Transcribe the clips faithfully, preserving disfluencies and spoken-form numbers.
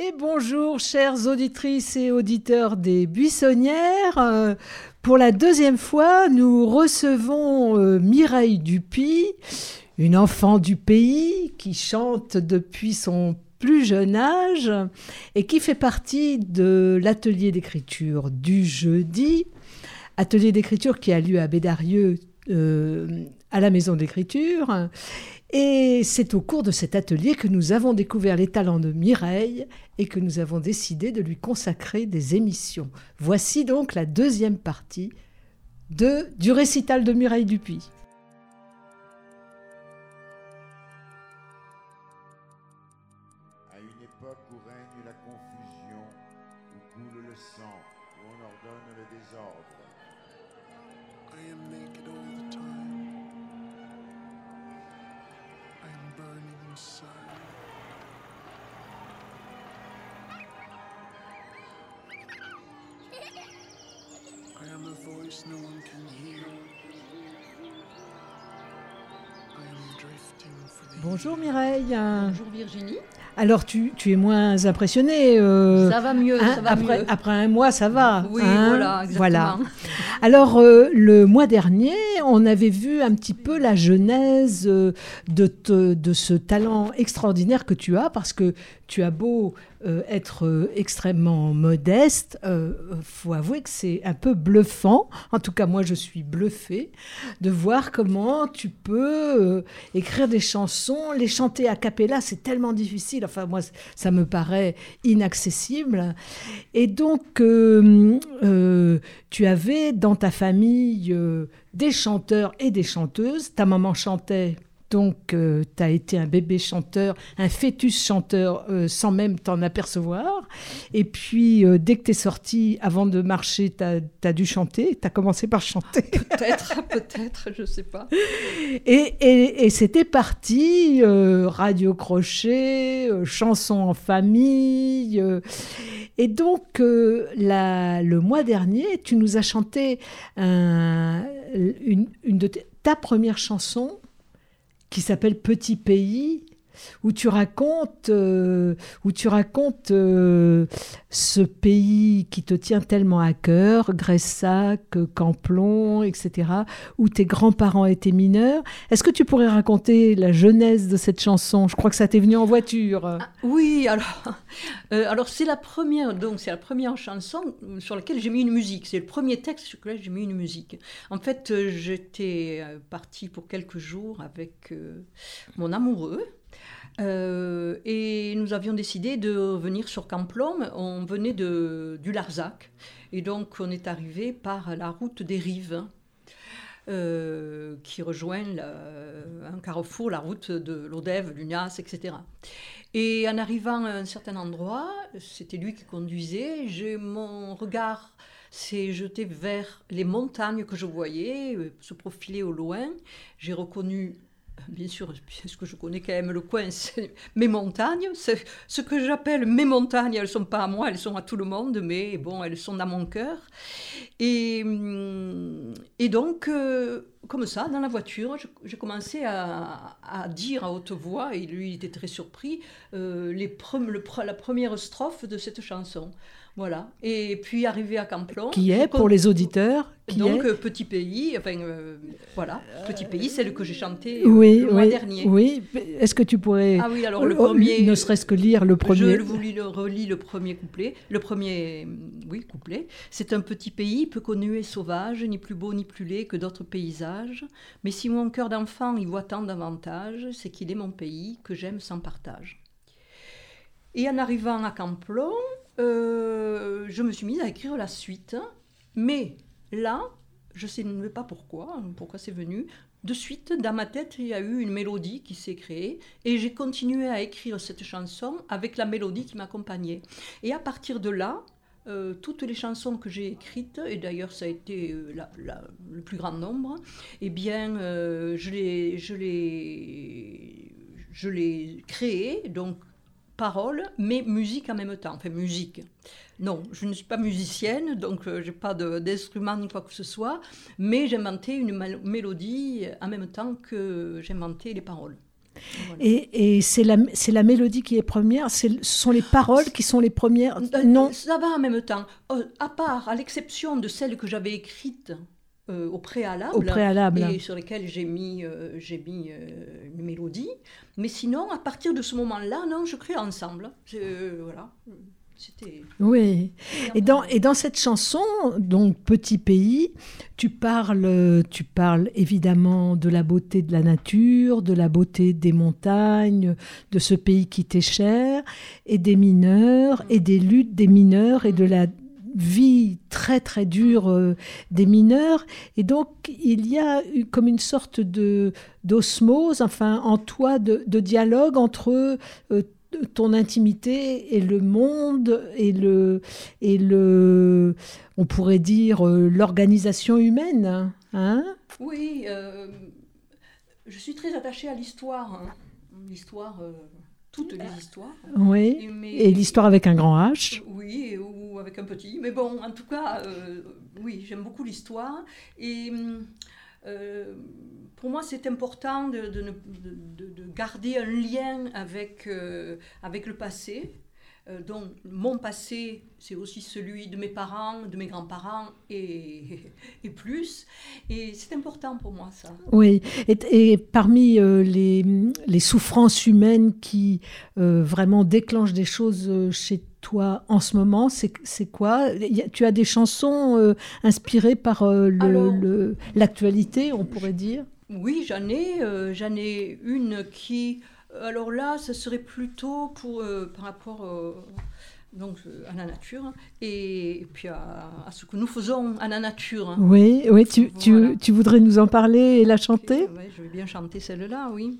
Et bonjour, chères auditrices et auditeurs des Buissonnières. Euh, pour la deuxième fois, nous recevons euh, Mireille Dupuy, une enfant du pays qui chante depuis son plus jeune âge et qui fait partie de l'atelier d'écriture du jeudi. Atelier d'écriture qui a lieu à Bédarieux, euh, à la maison d'écriture. Et c'est au cours de cet atelier que nous avons découvert les talents de Mireille et que nous avons décidé de lui consacrer des émissions. Voici donc la deuxième partie de, du récital de Mireille Dupuy. À une époque où règne la confusion, où coule le sang, où on ordonne le désordre. I am naked all the time. I am burning inside. I am a voice no one can hear. I am drifting for the Bonjour Mireille. Bonjour Virginie. Alors tu, tu es moins impressionnée. euh, Ça va mieux, hein, ça va après, mieux. après un mois, ça va. Oui, hein, voilà, exactement. Voilà. Alors, euh, le mois dernier, on avait vu un petit peu la genèse euh, de, te- de ce talent extraordinaire que tu as, parce que tu as beau euh, être euh, extrêmement modeste, il euh, faut avouer que c'est un peu bluffant, en tout cas moi je suis bluffée, de voir comment tu peux euh, écrire des chansons, les chanter a cappella, c'est tellement difficile, enfin moi ça me paraît inaccessible. Et donc, euh, euh, tu avais dans ta famille euh, des chanteurs et des chanteuses. Ta maman chantait, donc euh, tu as été un bébé chanteur, un fœtus chanteur euh, sans même t'en apercevoir. Et puis, euh, dès que tu es sortie, avant de marcher, tu as dû chanter. Tu as commencé par chanter. Peut-être, peut-être, je ne sais pas. Et, et- et c'était parti, euh, radio crochet, euh, chansons en famille. euh. et donc, euh, la- le mois dernier, tu nous as chanté un- une, une de tes- ta première chanson qui s'appelle Petit pays, où tu racontes, euh, où tu racontes euh, ce pays qui te tient tellement à cœur, Gressac, Camplon, et cetera, où tes grands-parents étaient mineurs. Est-ce que tu pourrais raconter la genèse de cette chanson ? Je crois que ça t'est venu en voiture. Ah, oui, alors, euh, alors c'est la première, donc c'est la première chanson sur laquelle j'ai mis une musique. C'est le premier texte sur lequel j'ai mis une musique. En fait, euh, j'étais euh, partie pour quelques jours avec euh, mon amoureux. Euh, et nous avions décidé de venir sur Camplon. On venait de, du Larzac. Et donc, on est arrivé par la route des Rives, euh, qui rejoint la- un carrefour, la route de Lodève, Lunas, et cetera. Et en arrivant à un certain endroit, c'était lui qui conduisait, j'ai, mon regard s'est jeté vers les montagnes que je voyais euh, se profiler au loin. J'ai reconnu, bien sûr, puisque je connais quand même le coin, c'est mes montagnes. C'est ce que j'appelle mes montagnes, elles ne sont pas à moi, elles sont à tout le monde, mais bon, elles sont dans mon cœur. Et, hum, et donc, euh, comme ça, dans la voiture, je- j'ai commencé à, à dire à haute voix, et lui il était très surpris, euh, les pre- le pre- la première strophe de cette chanson. Voilà. Et puis, arrivé à Camplon... Qui est, j'ai pour con- les auditeurs, qui donc, est euh, Petit pays, enfin, euh, voilà, Petit pays, celle que j'ai chantée euh, oui, le mois oui, dernier. oui. Est-ce que tu pourrais, Ah oui, alors le oh, premier... ne serait-ce que lire le premier Je vous lis le, relis le premier couplet. Le premier, oui, couplet. C'est un petit pays, peu connu et sauvage, ni plus beau ni plus laid que d'autres paysages. Mais si mon cœur d'enfant y voit tant d'avantages, c'est qu'il est mon pays que j'aime sans partage. Et en arrivant à Camplon, euh, je me suis mise à écrire la suite. Mais là, je ne sais pas pourquoi, pourquoi c'est venu. De suite, dans ma tête, il y a eu une mélodie qui s'est créée et j'ai continué à écrire cette chanson avec la mélodie qui m'accompagnait. Et à partir de là, euh, toutes les chansons que j'ai écrites, et d'ailleurs ça a été euh, la- la- le plus grand nombre, eh bien, euh, je les, je les, je les créées, donc paroles, mais musique en même temps. Enfin, musique. Non, je ne suis pas musicienne, donc euh, je n'ai pas de- d'instrument ni quoi que ce soit, mais j'ai inventé une mal- mélodie en même temps que j'ai inventé les paroles. Voilà. Et, et c'est, la, c'est la mélodie qui est première, c'est, ce sont les paroles qui sont les premières. Euh, Non. Ça va en même temps. Euh, à part, à l'exception de celles que j'avais écrites euh, au préalable, Au préalable. et sur lesquelles j'ai mis, euh, j'ai mis euh, une mélodie. Mais sinon, à partir de ce moment-là, non, je crée ensemble. C'est, euh, voilà. C'était... Oui. Et dans, et dans cette chanson, donc Petit pays, tu parles, tu parles évidemment de la beauté de la nature, de la beauté des montagnes, de ce pays qui t'est cher, et des mineurs, et des luttes des mineurs, et de la vie très très dure euh, des mineurs. Et donc, il y a eu comme une sorte de, d'osmose, enfin, en toi, de, de dialogue entre euh, ton intimité et le monde et le, et le on pourrait dire euh, l'organisation humaine, hein? Oui, euh, je suis très attachée à l'histoire, hein. L'histoire, euh, toutes les histoires. Oui. Et, mais- Et l'histoire avec un grand H. Oui, ou avec un petit. Mais bon, en tout cas, euh, oui, j'aime beaucoup l'histoire. Et euh, pour moi, c'est important de, de, ne- de- de garder un lien avec, euh, avec le passé. Euh, donc, mon passé, c'est aussi celui de mes parents, de mes grands-parents et, et plus. Et c'est important pour moi, ça. Oui, et, et parmi euh, les, les souffrances humaines qui euh, vraiment déclenchent des choses euh, chez toi en ce moment, c'est, c'est quoi? Il y a- Tu as des chansons euh, inspirées par euh, le, Alors- le- l'actualité, on pourrait dire? Oui, j'en ai, euh, j'en ai une qui... Alors là, ce serait plutôt pour, euh, par rapport euh, donc, euh, à la nature et, et puis à, à ce que nous faisons à la nature. Oui, oui, tu, tu, Voilà. tu voudrais nous en parler et la chanter? Ouais, je vais bien chanter celle-là, oui.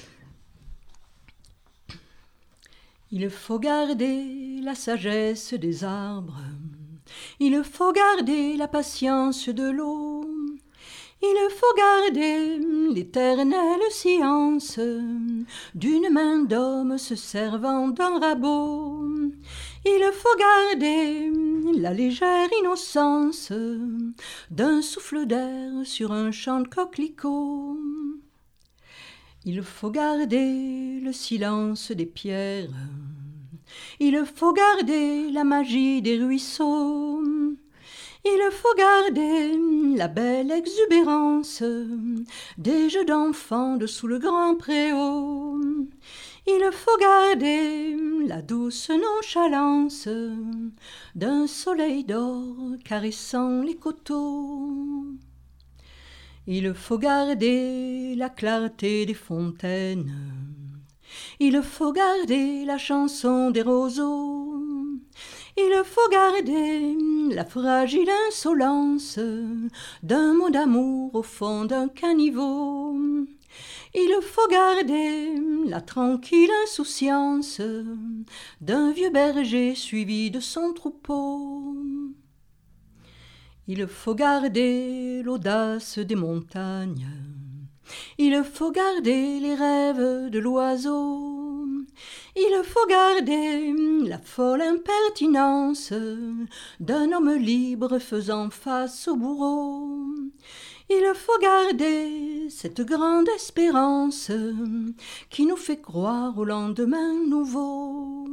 Il faut garder la sagesse des arbres, il faut garder la patience de l'eau, il faut garder l'éternelle science d'une main d'homme se servant d'un rabot. Il faut garder la légère innocence d'un souffle d'air sur un champ de coquelicots. Il faut garder le silence des pierres, il faut garder la magie des ruisseaux, il faut garder la belle exubérance des jeux d'enfants dessous le grand préau. Il faut garder la douce nonchalance d'un soleil d'or caressant les coteaux. Il faut garder la clarté des fontaines, il faut garder la chanson des roseaux, il faut garder la fragile insolence d'un mot d'amour au fond d'un caniveau. Il faut garder la tranquille insouciance d'un vieux berger suivi de son troupeau. Il faut garder l'audace des montagnes, il faut garder les rêves de l'oiseau, il faut garder la folle impertinence d'un homme libre faisant face au bourreau. Il faut garder cette grande espérance qui nous fait croire au lendemain nouveau.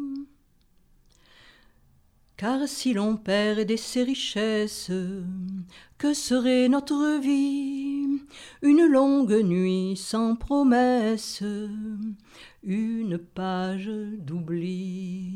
Car si l'on perdait ses richesses, que serait notre vie? Une longue nuit sans promesse, une page d'oubli.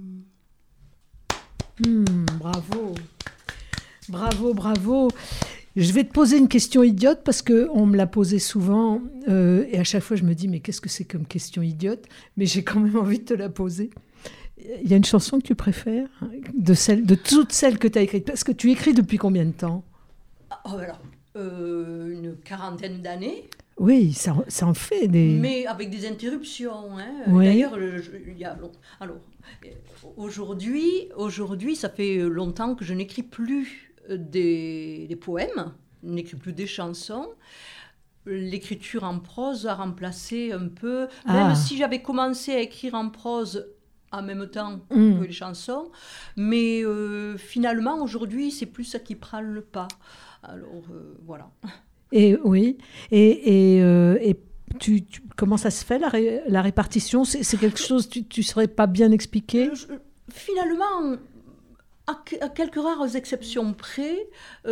Hmm, bravo, bravo, bravo. Je vais te poser une question idiote parce qu'on me l'a posée souvent euh, et à chaque fois je me dis mais qu'est-ce que c'est comme question idiote? Mais j'ai quand même envie de te la poser. Il y a une chanson que tu préfères de, celle, de toutes celles que tu as écrites? Parce que tu écris depuis combien de temps? Oh, alors, euh, une quarantaine d'années. Oui, ça, ça en fait des... Mais avec des interruptions. Hein. Oui. D'ailleurs, je- je- il y a, long- alors, euh, aujourd'hui, aujourd'hui, ça fait longtemps que je n'écris plus des, des poèmes, je n'écris plus des chansons. L'écriture en prose a remplacé un peu, Ah. même si j'avais commencé à écrire en prose en même temps Mm. que les chansons, mais euh, finalement, aujourd'hui, c'est plus ça qui prend le pas. Alors, euh, voilà. Et oui, et, et, euh, et tu, tu- comment ça se fait, la, ré- la répartition? C'est, c'est quelque chose, tu ne saurais pas bien expliquer? Euh, je- Finalement, à, que- à quelques rares exceptions près,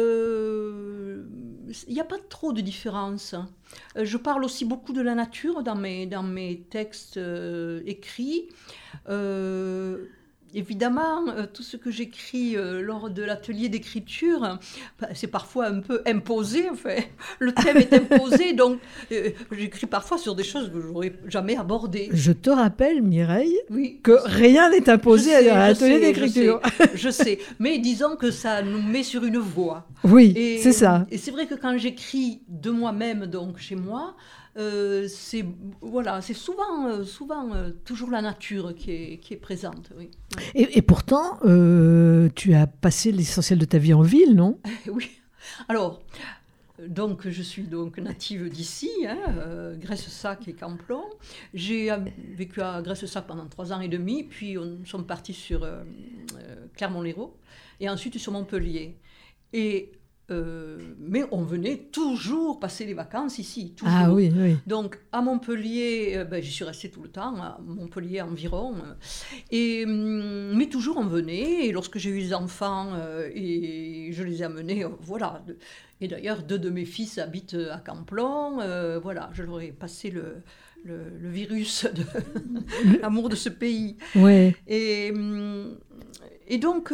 euh, il n'y a pas trop de différence. Euh, Je parle aussi beaucoup de la nature dans mes, dans mes textes euh, écrits. Euh, Évidemment, euh, tout ce que j'écris euh, lors de l'atelier d'écriture, bah, c'est parfois un peu imposé. Enfin, le thème est imposé, donc euh, j'écris parfois sur des choses que je n'aurais jamais abordées. Je te rappelle, Mireille, Oui. que rien n'est imposé Je sais, à je l'atelier sais, d'écriture. Je sais, je sais, mais disons que ça nous met sur une voie. Oui, Et, c'est ça. Et c'est vrai que quand j'écris de moi-même, donc chez moi, euh, c'est voilà, c'est souvent, euh, souvent euh, toujours la nature qui est, qui est présente. Oui. Et, et pourtant, euh, tu as passé l'essentiel de ta vie en ville, non? Oui. Alors, donc je suis donc native d'ici, hein, euh, Graisse-Sac et Camplon. J'ai euh, vécu à Graisse-Sac pendant trois ans et demi, puis on- nous sommes partis sur euh, euh, Clermont-Lérault et ensuite sur Montpellier. Et euh, mais on venait toujours passer les vacances ici, toujours. Ah oui, oui. Donc à Montpellier, euh, ben, j'y suis restée tout le temps, à Montpellier environ. euh, Et, hum, mais toujours on venait, et lorsque j'ai eu des enfants, euh, et je les ai amenés, euh, voilà. De- Et d'ailleurs, deux de mes fils habitent à Camplon, euh, voilà, je leur ai passé le, le, le virus de l'amour de ce pays. Ouais. Et, hum, et donc,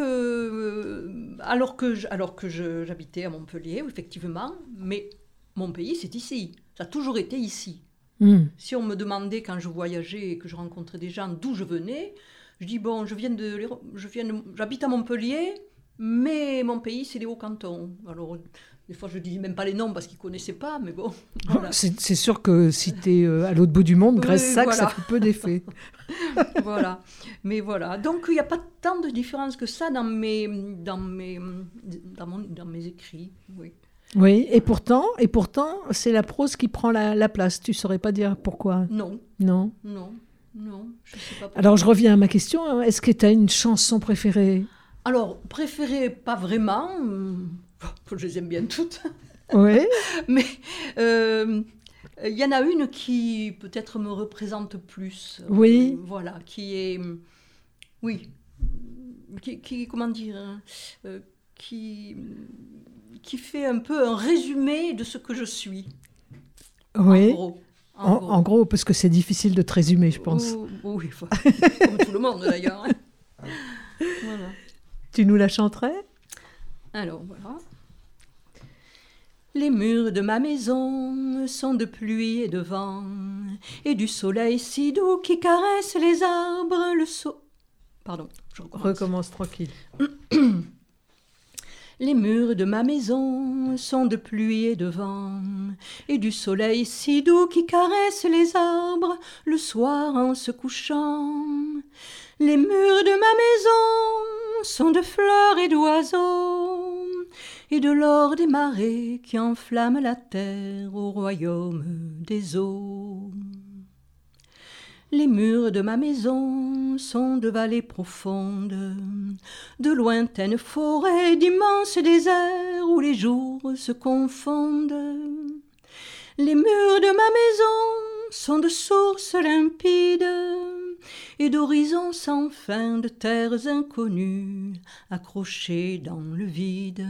euh, alors que, je- alors que je- j'habitais à Montpellier, effectivement, mais mon pays, c'est ici. Ça a toujours été ici. Hmm. Si on me demandait, quand je voyageais et que je rencontrais des gens, d'où je venais, je dis, bon, je viens de, l'Hérault- je viens de- j'habite à Montpellier, mais mon pays, c'est les Hauts-Cantons. Alors, des fois, je ne dis même pas les noms parce qu'ils ne connaissaient pas, mais bon, voilà. C'est, c'est sûr que si tu es à l'autre bout du monde, Oui, Graisse-Sac, ça voilà. fait peu d'effet. Voilà. Mais voilà. Donc, il n'y a pas tant de différence que ça dans mes, dans mes, dans mon- dans mes écrits. Oui. Oui, et pourtant, et pourtant, c'est la prose qui prend la, la place. Tu saurais pas dire pourquoi? Non, Non. non, non, je ne sais pas pourquoi. Alors, je reviens à ma question. hein. Est-ce que tu as une chanson préférée? Alors, préférée, pas vraiment. hum, Je les aime bien toutes. Oui. Mais euh, il y en a une qui peut-être me représente plus. Oui. Euh, voilà, qui est. hum, Oui. Qui, qui- comment dire hein, euh, qui, qui fait un peu un résumé de ce que je suis. Oui. En gros. En En, gros. en gros, parce que c'est difficile de te résumer, je pense. Oh, oui, enfin, comme tout le monde d'ailleurs. hein. Voilà. Tu nous la chanterais? Alors voilà. Les murs de ma maison sont de pluie et de vent, et du soleil si doux qui caresse les arbres, le so... Pardon, je recommence. Recommence tranquille. Les murs de ma maison sont de pluie et de vent, et du soleil si doux qui caresse les arbres le soir en se couchant. Les murs de ma maison sont de fleurs et d'oiseaux, et de l'or des marées qui enflamment la terre au royaume des eaux. Les murs de ma maison sont de vallées profondes, de lointaines forêts, d'immenses déserts où les jours se confondent. Les murs de ma maison sont de sources limpides et d'horizons sans fin, de terres inconnues accrochées dans le vide.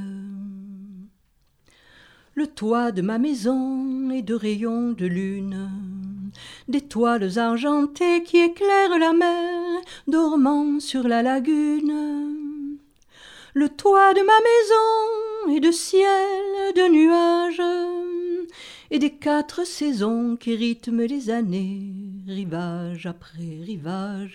Le toit de ma maison est de rayons de lune, d'étoiles argentées qui éclairent la mer, dormant sur la lagune. Le toit de ma maison est de ciel, de nuages, et des quatre saisons qui rythment les années, rivage après rivage.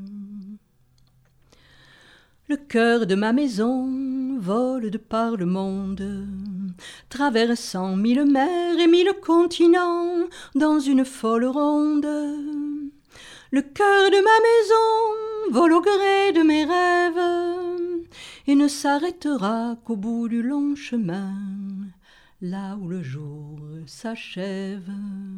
Le cœur de ma maison vole de par le monde, traversant mille mers et mille continents dans une folle ronde. Le cœur de ma maison vole au gré de mes rêves et ne s'arrêtera qu'au bout du long chemin, là où le jour s'achève.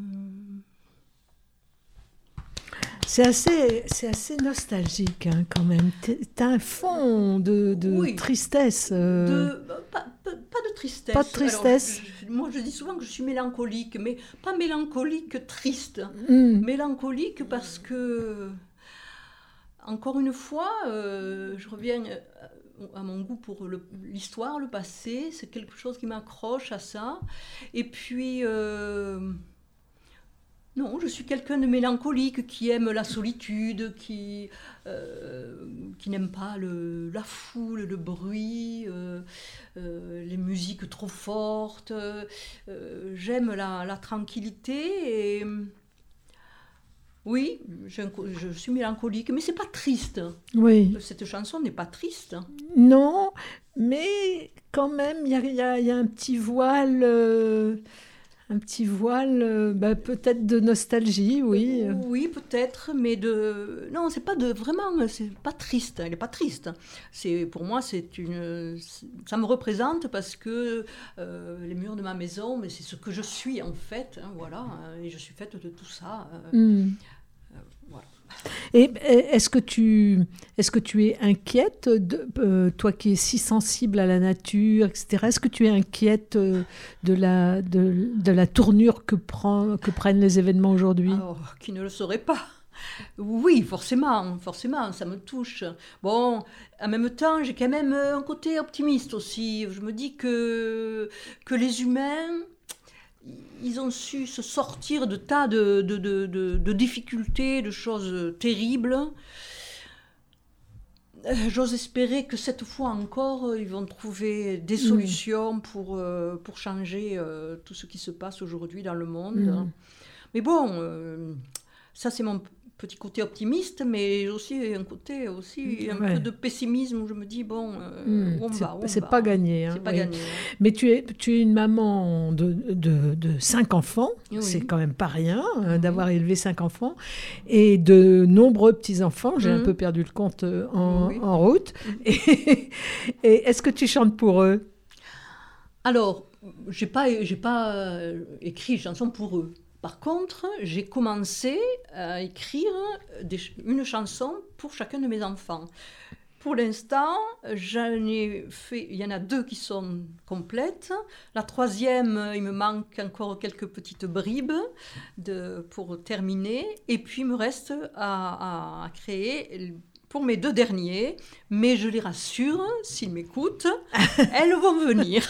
C'est assez, c'est assez nostalgique hein, quand même. T'es- T'as un fond de, de Oui. tristesse. euh, De, pas, pas- pas de tristesse. Pas de tristesse. Alors, je- je- moi je dis souvent que je suis mélancolique, mais pas mélancolique triste. Mm. Mélancolique parce que, encore une fois, euh, je reviens à mon goût pour le- l'histoire, le passé, c'est quelque chose qui m'accroche à ça. Et puis, euh, non, je suis quelqu'un de mélancolique qui aime la solitude, qui, euh, qui n'aime pas le, la foule, le bruit, euh, euh, les musiques trop fortes. Euh, j'aime la, la tranquillité et oui, j'ai un co- je suis mélancolique, mais c'est pas triste. Oui. Cette chanson n'est pas triste. Non, mais quand même, il y a, il y a- il y a un petit voile, euh, un petit voile, euh, bah, peut-être de nostalgie, oui. Oui, peut-être, mais de non, c'est pas de vraiment, c'est pas triste. Elle est pas triste. C'est pour moi, c'est une, ça me représente parce que euh, les murs de ma maison, mais c'est ce que je suis en fait. Hein, voilà, et je suis faite de tout ça. euh, Mm. voilà. Et et est-ce que tu, est-ce que tu es inquiète, de, euh, toi qui es si sensible à la nature, et cetera. Est-ce que tu es inquiète euh, de la, de, de la tournure que, prend, que prennent les événements aujourd'hui? Alors, qui ne le saurait pas? Oui, forcément, forcément, ça me touche. Bon, en même temps, j'ai quand même un côté optimiste aussi. Je me dis que, que les humains, ils ont su se sortir de tas de, de, de, de- de difficultés, de choses terribles. Euh, J'ose espérer que cette fois encore, ils vont trouver des Mm. solutions pour, euh, pour changer euh, tout ce qui se passe aujourd'hui dans le monde. Mm. Mais bon, euh, ça c'est mon petit côté optimiste, mais aussi un côté aussi un Ouais. peu de pessimisme où je me dis bon, euh, Mm. où on C'est- va, où on c'est va. pas gagné, hein, C'est pas oui. gagné. hein. Mais tu es, tu es une maman de, de, de cinq enfants, Oui. c'est quand même pas rien hein, Oui. d'avoir élevé cinq enfants, et de nombreux petits-enfants, j'ai un Mhm. peu perdu le compte euh, en, Oui. en route. Et, et est-ce que tu chantes pour eux? Alors, j'ai pas, j'ai pas euh, écrit une chanson pour eux. Par contre, j'ai commencé à écrire des ch- une chanson pour chacun de mes enfants. Pour l'instant, j'en ai fait, il y en a deux qui sont complètes. La troisième, il me manque encore quelques petites bribes de, pour terminer. Et puis, il me reste à, à- à créer pour mes deux derniers. Mais je les rassure, s'ils m'écoutent, elles vont venir.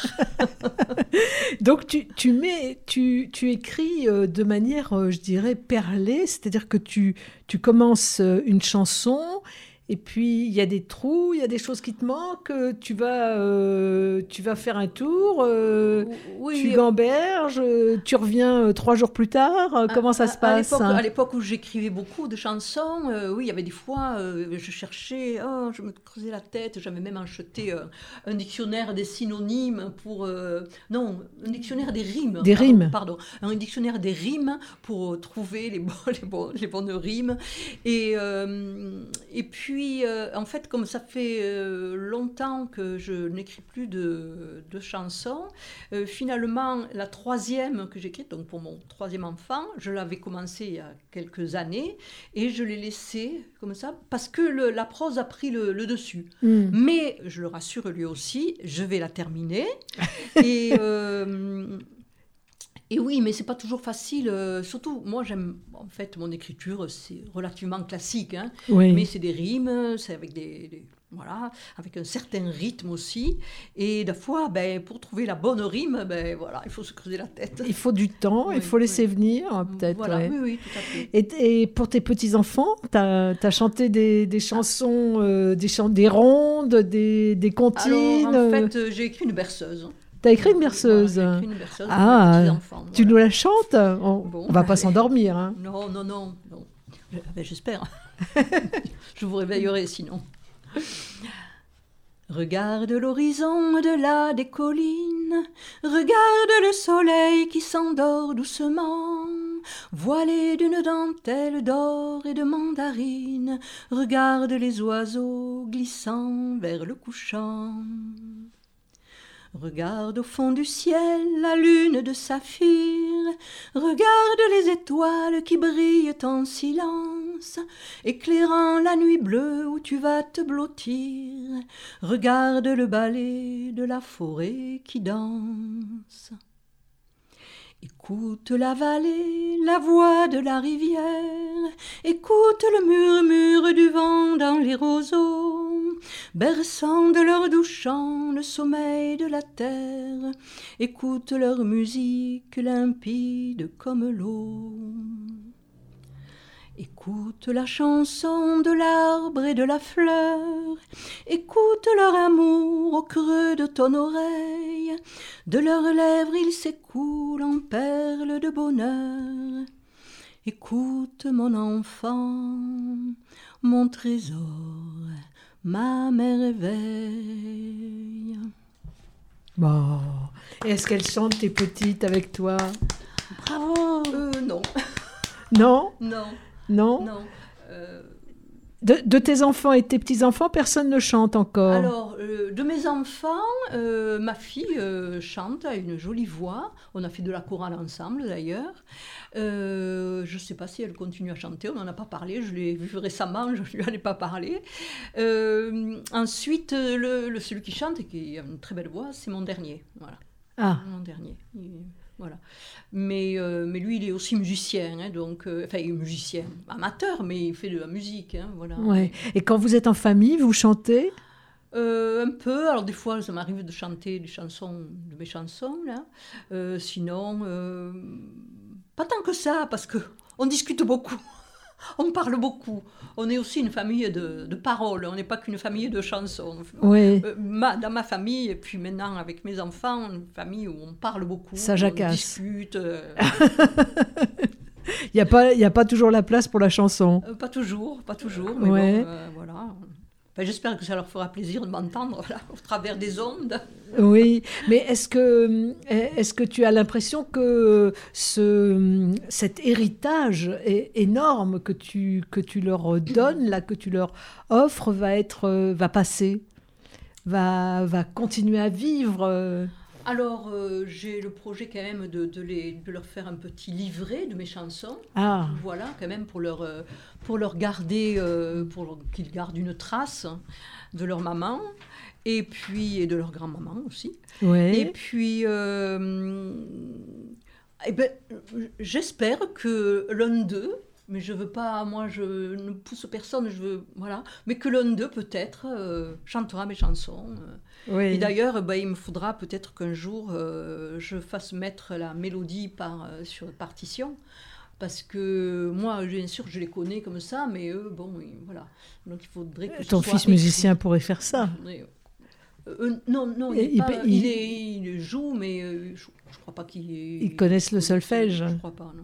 Donc tu, tu, mets, tu, tu écris euh, de manière, euh, je dirais, perlée, c'est-à-dire que tu, tu commences euh, une chanson, et puis il y a des trous, il y a des choses qui te manquent, euh, tu vas, euh, tu vas faire un tour, euh, tu gamberges, euh, tu reviens euh, trois jours plus tard, euh, comment ça À- se à passe? l'époque- À l'époque où j'écrivais beaucoup de chansons, euh, oui, il y avait des fois, euh, je cherchais, oh, je me creusais la tête, j'avais même acheté euh, un dictionnaire des synonymes pour... euh, non, un dictionnaire des rimes. Des pardon, rimes. Pardon, un dictionnaire des rimes pour euh, trouver les, bons- les, bons- les bonnes rimes. Et, euh, et puis, euh, en fait, comme ça fait euh, longtemps que je n'écris plus de, de chansons, euh, finalement, la troisième que j'ai écrite, donc pour mon troisième enfant, je l'avais commencé il y a quelques années et je l'ai laissé comme ça parce que le- la prose a pris le, le dessus. Mm. Mais je le rassure lui aussi, je vais la terminer. et, euh, et oui, mais c'est pas toujours facile. euh, surtout, moi, j'aime. En fait, mon écriture, c'est relativement classique. Hein, Oui. mais c'est des rimes, c'est avec des, des- voilà, avec un certain rythme aussi. Et des fois, ben, pour trouver la bonne rime, ben voilà, il faut se creuser la tête. Il faut du temps, Oui, il faut laisser oui. venir, peut-être. Voilà, ouais. oui, oui, tout à fait. Et, et pour tes petits-enfants, tu as chanté des, des chansons, euh, des, chants, des rondes, des, des comptines. Alors, en fait, euh, j'ai écrit une berceuse. Tu as écrit une berceuse. Voilà, j'ai écrit une berceuse pour Ah, mes petits-enfants. tu voilà. nous la chantes? On, Bon. on va pas s'endormir. Hein. Non, non, non, non. Je- ben, j'espère. Je vous réveillerai sinon. Regarde l'horizon au-delà des collines, regarde le soleil qui s'endort doucement, voilé d'une dentelle d'or et de mandarine, regarde les oiseaux glissant vers le couchant. Regarde au fond du ciel la lune de saphir, regarde les étoiles qui brillent en silence, éclairant la nuit bleue où tu vas te blottir, regarde le balai de la forêt qui danse. Écoute la vallée, la voix de la rivière, écoute le murmure du vent dans les roseaux, berçant de leur doux chant le sommeil de la terre, écoute leur musique limpide comme l'eau. Écoute la chanson de l'arbre et de la fleur, écoute leur amour au creux de ton oreille, de leurs lèvres il s'écoule en perles de bonheur. Écoute mon enfant, mon trésor, ma merveille. Bon. Et est-ce qu'elles chantent tes petites avec toi? Bravo. Euh, non. Non? Non. Non? Non. Euh... De, de tes enfants et tes petits-enfants, personne ne chante encore? Alors, euh, de mes enfants, euh, ma fille euh, chante, a une jolie voix. On a fait de la chorale ensemble d'ailleurs. Euh, je ne sais pas si elle continue à chanter, on n'en a pas parlé. Je l'ai vue récemment, je ne lui en ai pas parlé. Euh, ensuite, le, le, celui qui chante et qui a une très belle voix, c'est mon dernier. Voilà. Ah. Mon dernier. Il, Voilà. Mais, euh, mais lui, il est aussi musicien, hein, donc, euh, enfin, il est musicien, amateur, mais il fait de la musique, hein, voilà. Ouais. Et quand vous êtes en famille, vous chantez? euh, Un peu, alors des fois, ça m'arrive de chanter des chansons, de mes chansons, là. Euh, sinon, euh, pas tant que ça, parce qu'on discute beaucoup. On parle beaucoup. On est aussi une famille de, de paroles. On n'est pas qu'une famille de chansons. Oui. Euh, ma, dans ma famille, et puis maintenant avec mes enfants, une famille où on parle beaucoup. Ça on jacasse. discute. Euh... Il n'y a pas, il y a pas toujours la place pour la chanson. Euh, pas toujours, pas toujours. Mais Ouais. bon, euh, voilà. Enfin, j'espère que ça leur fera plaisir de m'entendre là, au travers des ondes. Oui, mais est-ce que, est-ce que tu as l'impression que ce, cet héritage é- énorme que tu, que tu leur donnes, là, que tu leur offres, va, être, va passer, va, va continuer à vivre euh Alors, euh, j'ai le projet quand même de, de, les, de leur faire un petit livret de mes chansons. Ah. Voilà, quand même, pour leur, euh, pour leur garder, euh, pour leur- qu'ils gardent une trace de leur maman, et puis, et de leur grand-maman aussi. Ouais. Et puis, euh, eh ben, j'espère que l'un d'eux, mais je veux pas, moi je ne pousse personne, je veux, voilà, mais que l'un d'eux peut-être euh, chantera mes chansons. euh. Oui. Et d'ailleurs, ben, il me faudra peut-être qu'un jour euh, je fasse mettre la mélodie par, euh, sur partition. Parce que moi, bien sûr, je les connais comme ça, mais eux, bon, ils- voilà. Donc il faudrait que ce Ton soit fils écrit. musicien pourrait faire ça. Euh, euh, non, non, il, Et est il pas- peut- il il- est- il joue, mais euh, je, je crois pas qu'il est. Ils connaissent le solfège. Je crois pas, non.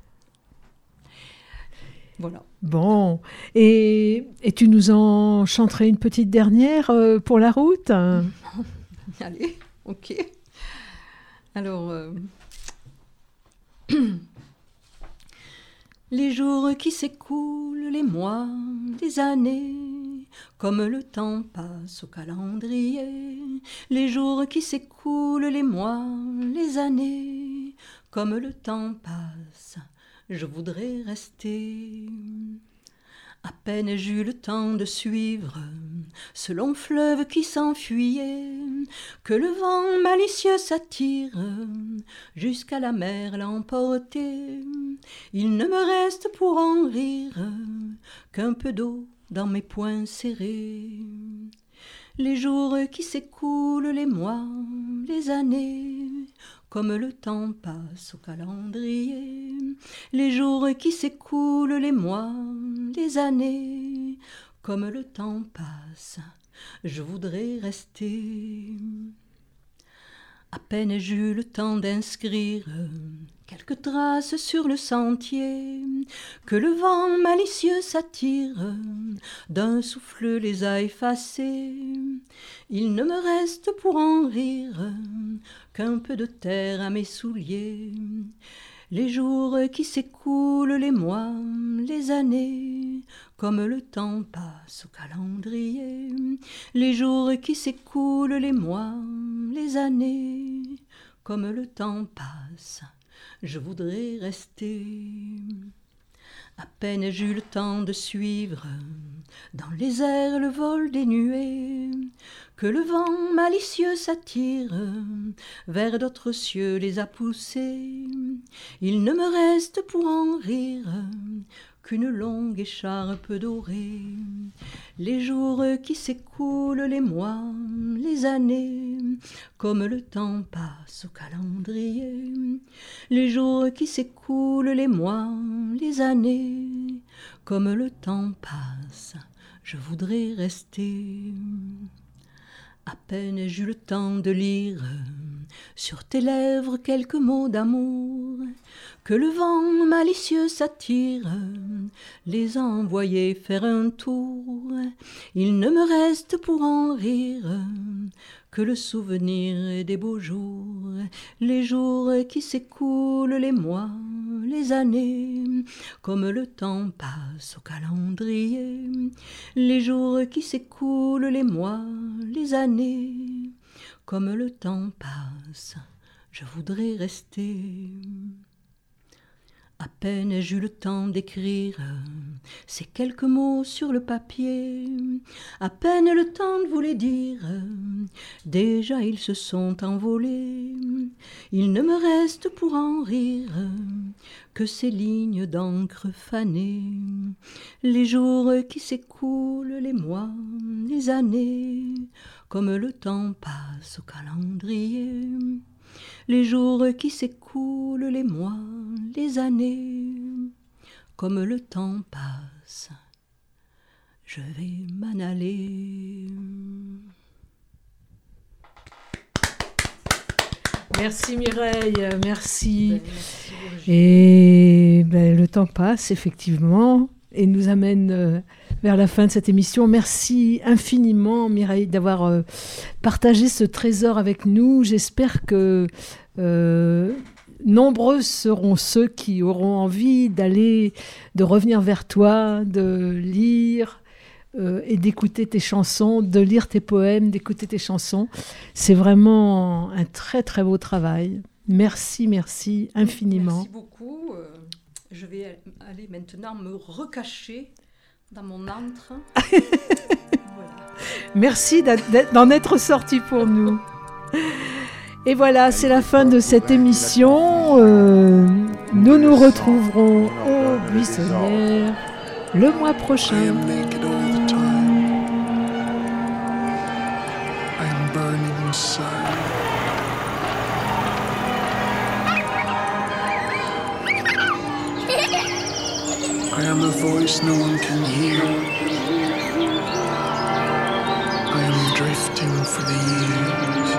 Voilà. Bon. Et, et tu nous en chanterais une petite dernière euh, pour la route? Allez, ok. Alors, euh, les jours qui s'écoulent, les mois, les années, comme le temps passe au calendrier. Les jours qui s'écoulent, les mois, les années, comme le temps passe, je voudrais rester. À peine j'eus le temps de suivre ce long fleuve qui s'enfuyait, que le vent malicieux s'attire jusqu'à la mer l'emporter. Il ne me reste pour en rire qu'un peu d'eau dans mes poings serrés. Les jours qui s'écoulent, les mois, les années, comme le temps passe au calendrier. Les jours qui s'écoulent, les mois, les années, comme le temps passe, je voudrais rester. À peine j'eus le temps d'inscrire quelques traces sur le sentier, que le vent malicieux s'attire, d'un souffle les a effacés. Il ne me reste pour en rire qu'un peu de terre à mes souliers. Les jours qui s'écoulent, les mois, les années, comme le temps passe au calendrier. Les jours qui s'écoulent, les mois, les années, comme le temps passe, je voudrais rester. À peine ai-je eu le temps de suivre dans les airs le vol des nuées, que le vent malicieux s'attire vers d'autres cieux les a poussés. Il ne me reste pour en rire qu'une longue écharpe dorée. Les jours qui s'écoulent, les mois, les années, comme le temps passe au calendrier. Les jours qui s'écoulent, les mois, les années, comme le temps passe, je voudrais rester. À peine ai-je eu le temps de lire sur tes lèvres quelques mots d'amour, que le vent malicieux s'attire, les a envoyés faire un tour. Il ne me reste pour en rire que le souvenir des beaux jours, les jours qui s'écoulent, les mois, les années, comme le temps passe au calendrier. Les jours qui s'écoulent, les mois, les années, comme le temps passe, je voudrais rester. À peine ai-je eu le temps d'écrire ces quelques mots sur le papier, à peine le temps de vous les dire, déjà ils se sont envolés. Il ne me reste pour en rire que ces lignes d'encre fanée, les jours qui s'écoulent, les mois, les années, comme le temps passe au calendrier. Les jours qui s'écoulent, les mois, les années, comme le temps passe, je vais m'en aller. Merci Mireille, merci. Ben, merci Virginie. Et ben, le temps passe effectivement et nous amène euh, vers la fin de cette émission. Merci infiniment Mireille d'avoir euh, partagé ce trésor avec nous. J'espère que euh, nombreux seront ceux qui auront envie d'aller, de revenir vers toi, de lire euh, et d'écouter tes chansons, de lire tes poèmes, d'écouter tes chansons. C'est vraiment un très très beau travail. Merci, merci infiniment. Merci beaucoup. Euh, je vais aller maintenant me recacher dans mon antre. Voilà. Merci d'en être sorti pour nous. Et voilà, c'est la fin de cette émission. Euh, nous nous retrouverons au Buissonnière le mois I prochain. am naked all the time. I am burning inside. I am a voice no one can hear. I am drifting for the years.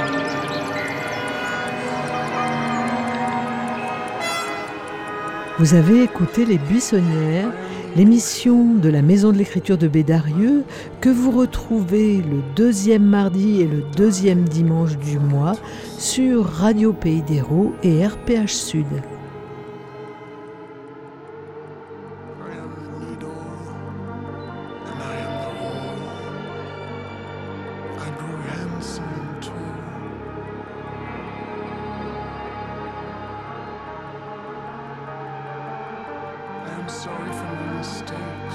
Vous avez écouté Les Buissonnières, l'émission de la Maison de l'Écriture de Bédarieux que vous retrouvez le deuxième mardi et le deuxième dimanche du mois sur Radio Pays d'Hérault et R P H Sud. I am the needle, and I am the wall. I grew handsome and tall. I am sorry for my mistakes.